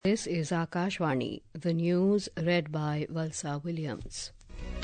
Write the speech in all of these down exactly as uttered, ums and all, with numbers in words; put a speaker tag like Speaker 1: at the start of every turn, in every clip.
Speaker 1: This is Akashvani, the news read by Valsa Williams.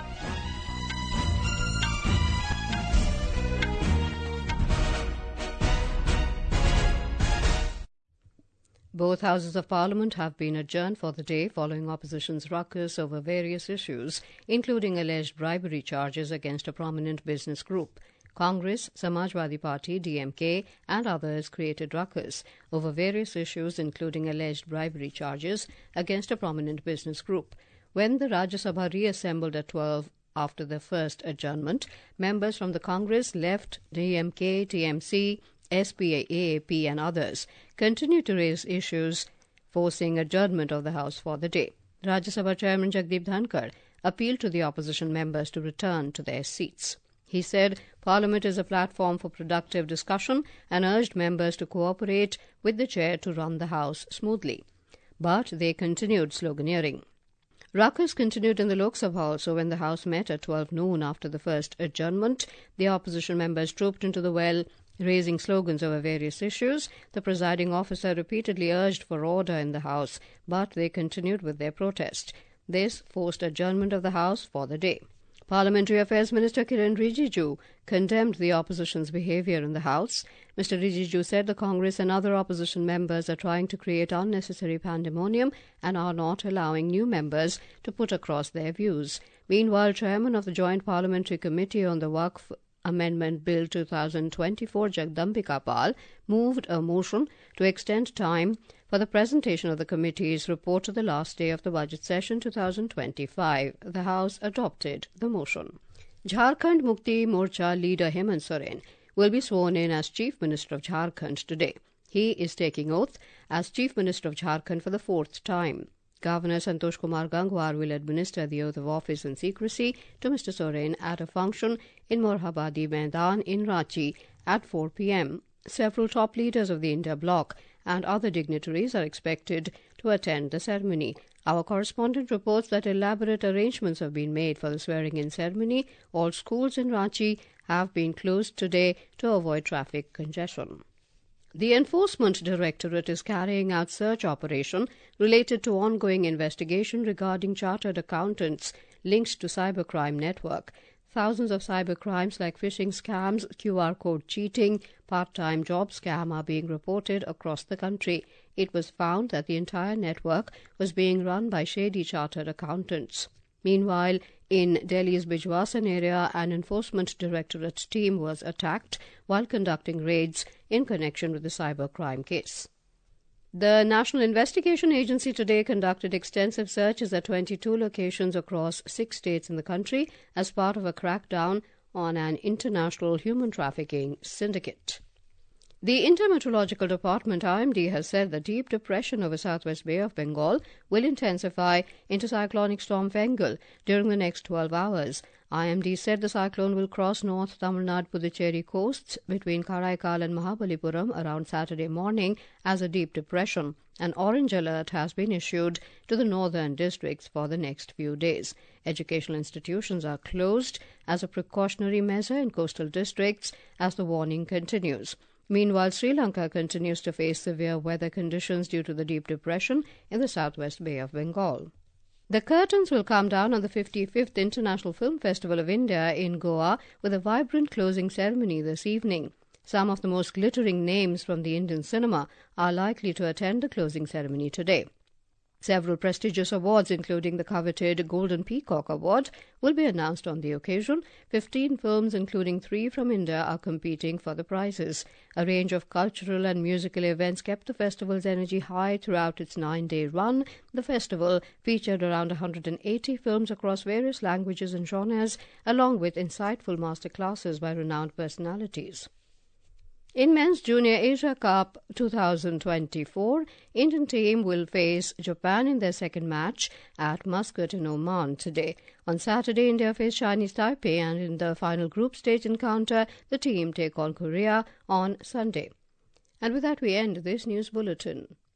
Speaker 1: Both houses of Parliament have been adjourned for the day following opposition's ruckus over various issues, including alleged bribery charges against a prominent business group. Congress, Samajwadi Party, D M K and others created ruckus over various issues including alleged bribery charges against a prominent business group. When the Rajya Sabha reassembled at twelve after the first adjournment, members from the Congress, Left, D M K, T M C, S P A, A A P and others continued to raise issues forcing adjournment of the House for the day. Rajya Sabha Chairman Jagdeep Dhankar appealed to the opposition members to return to their seats. He said Parliament is a platform for productive discussion and urged members to cooperate with the chair to run the House smoothly. But they continued sloganeering. Ruckus continued in the Lok Sabha also when the House met at twelve noon after the first adjournment. The opposition members trooped into the well, raising slogans over various issues. The presiding officer repeatedly urged for order in the House, but they continued with their protest. This forced adjournment of the House for the day. Parliamentary Affairs Minister Kiren Rijiju condemned the opposition's behaviour in the House. Mister Rijiju said the Congress and other opposition members are trying to create unnecessary pandemonium and are not allowing new members to put across their views. Meanwhile, Chairman of the Joint Parliamentary Committee on the Waqf Amendment Bill twenty twenty-four, Jagdambika Pal, moved a motion to extend time for the presentation of the committee's report to the last day of the budget session twenty twenty-five. The House adopted the motion. Jharkhand Mukti Morcha leader Hemant Soren will be sworn in as Chief Minister of Jharkhand today. He is taking oath as Chief Minister of Jharkhand for the fourth time. Governor Santosh Kumar Gangwar will administer the oath of office in secrecy to Mister Soren at a function in Morhabadi Maidan in Ranchi at four p m Several top leaders of the India bloc and other dignitaries are expected to attend the ceremony. Our correspondent reports that elaborate arrangements have been made for the swearing-in ceremony. All schools in Ranchi have been closed today to avoid traffic congestion. The Enforcement Directorate is carrying out search operation related to ongoing investigation regarding chartered accountants linked to cybercrime network. Thousands of cybercrimes like phishing scams, Q R code cheating, part-time job scam are being reported across the country. It was found that the entire network was being run by shady chartered accountants. Meanwhile, in Delhi's Bijwasan area, an Enforcement Directorate team was attacked while conducting raids in connection with the cybercrime case. The National Investigation Agency today conducted extensive searches at twenty-two locations across six states in the country as part of a crackdown on an international human trafficking syndicate. The Intermeteorological Department, I M D, has said the deep depression over Southwest Bay of Bengal will intensify into cyclonic storm Fengal during the next twelve hours. I M D said the cyclone will cross North Tamil Nadu Puducherry coasts between Karaikal and Mahabalipuram around Saturday morning as a deep depression. An orange alert has been issued to the northern districts for the next few days. Educational institutions are closed as a precautionary measure in coastal districts as the warning continues. Meanwhile, Sri Lanka continues to face severe weather conditions due to the deep depression in the Southwest Bay of Bengal. The curtains will come down on the fifty-fifth International Film Festival of India in Goa with a vibrant closing ceremony this evening. Some of the most glittering names from the Indian cinema are likely to attend the closing ceremony today. Several prestigious awards, including the coveted Golden Peacock Award, will be announced on the occasion. Fifteen films, including three from India, are competing for the prizes. A range of cultural and musical events kept the festival's energy high throughout its nine-day run. The festival featured around one hundred eighty films across various languages and genres, along with insightful masterclasses by renowned personalities. In Men's Junior Asia Cup twenty twenty-four, Indian team will face Japan in their second match at Muscat in Oman today. On Saturday, India face Chinese Taipei, and in the final group stage encounter, the team take on Korea on Sunday. And with that, we end this news bulletin.